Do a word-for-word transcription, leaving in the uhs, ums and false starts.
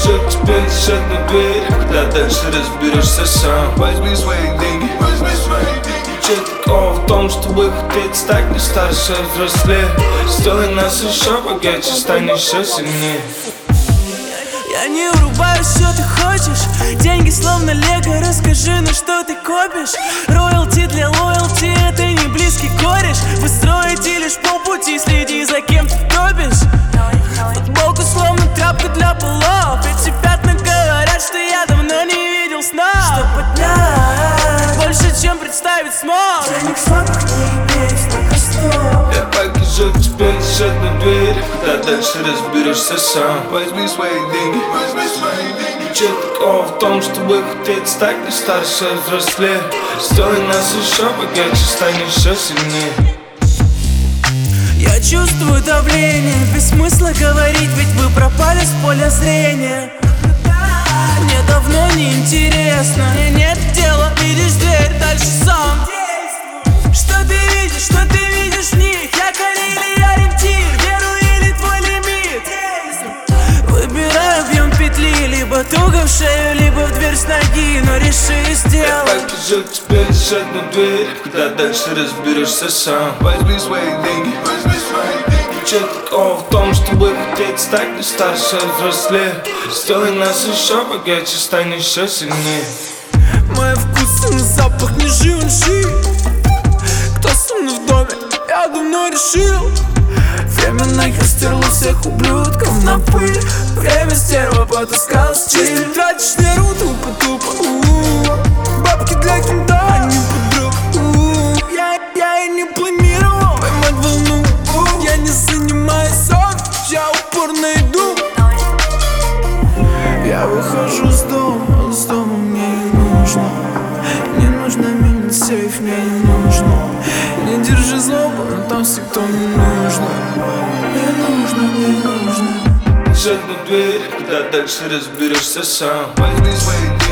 покажу тебе еще одну дверь, когда дальше разберешься сам. Возьми свои деньги, возьми свои деньги. Ничего такого в том, чтобы хотеть стать не старше, а взрослее. Сделай нас еще богаче, стань еще сильнее. Я не врубаю, что ты хочешь. Деньги словно лего, расскажи, на что ты копишь. Роялти для лоялти, это не близкий кореш. Вы строите лишь полпути, следи за кем ты топишь. Футболку словно тряпка для полов. Эти пятна говорят, что я давно не видел сна. Что поднять больше, чем представить смог. Денег слабых не иметь, только сто. Я покажу тебе еще одну дверь, когда дальше разберешься сам. Возьми свои деньги, возьми свои деньги. Ничего такого в том, чтобы хотеть стать не старше, а взрослее. Сделай нас еще богаче, стань еще сильнее. Я чувствую давление, без смысла говорить, ведь вы пропали с поля зрения. Мне давно не интересно, мне нет дела, видишь дверь, дальше сам. Что ты видишь, что ты видишь в них? Якорь или ориентир, веру или твой лимит? Выбирай объем петли, либо туго в шею, либо в дверь с ноги, но реши Я сделать. покажу тебе еще одну дверь, когда дальше разберешься сам. Возьми свои деньги, возьми свои деньги. Ничего такого в том, чтобы хотеть стать не старше, а взрослее. Сделай нас еще богаче, стань еще сильнее. Мои вкусы на запах не Живанши. Кто со мной в доме, я давно решил. Время нахер стерло всех ублюдков на пыль. Время стерва потаскалась чисто. Тратишь нервы тупо-тупо. Бабки для кента, а не подруг. Я, я и не планировал поймать волну. Я не занимаюсь селфи, я упорно иду. Я выхожу с дома, с дома мне не нужно. Не нужно менять сейф, мне не нужно. Не держи злобу, но там все, кто не нужно. Не нужно, не нужно. Еще одну дверь, когда дальше разберешься сам. Возьми свои деньги.